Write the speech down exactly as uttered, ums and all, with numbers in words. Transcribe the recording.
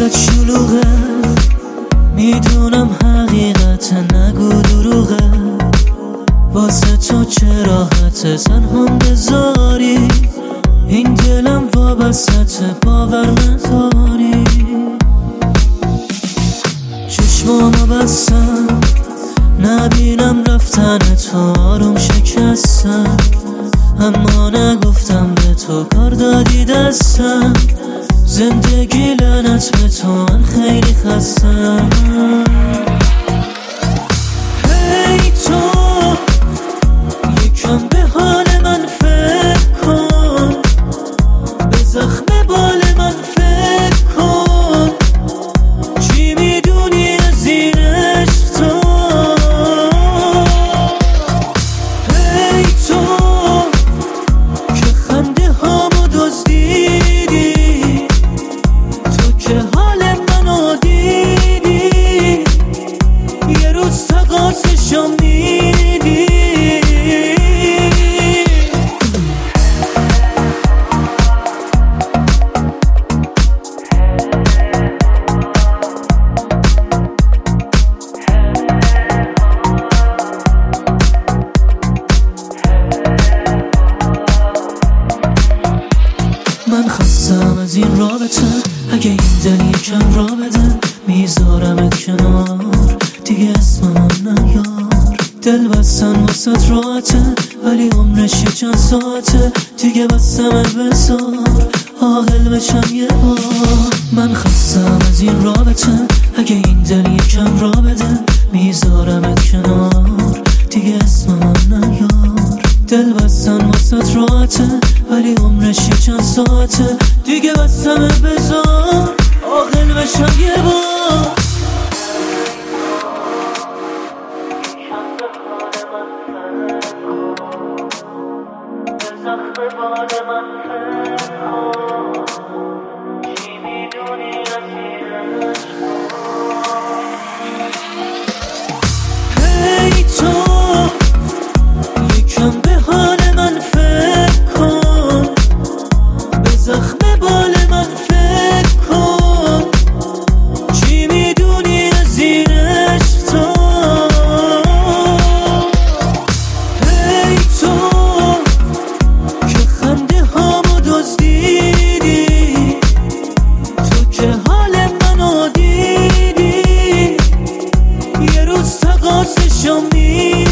دلت شلوغه، میدونم حقیقت نگو دروغه، واسه تو چه راحته تنهام بذاری، این دلم وابسته باور نداری. چشمامو بستم نبینم رفتن تو، آروم شکستم اما نگفتم به تو، کار دادی دستم، زندگی لعنت به تو، من خیلی خستم. هی تو یکم به حال من فکر کن، به زخم بال من فکر کن، چی میدونی از این عشق تو؟ هی تو که خنده هامو دزدیدی، تو که حال منو دیدی، یه روز تقاصشو میدی. من خستم از این رابطه، اگه این دل یکم را بده، میذارمت کنار دیگه اسمم نیار. دل بستن واسه راحته ولی عمرش یه چند ساعته، دیگه بستم بذار عاقل بشم یه بار. من خستم از این رابطه، اگه این دل یکم را بده، میذارمت کنار دیگه اسمم نیار. دل بستن واسه راحته ولی عمرش یه چند ساعته، دیگه بستم بذار عاقل بشم یه بار. هی تو یکم به حال من فکر کن، به زخم بال من فکر کن، چی میدونی از این عشق تو؟ هی تو که خنده هامو دزدیدی، تو که حال منو دیدی، یه روز تقاصشو میدی.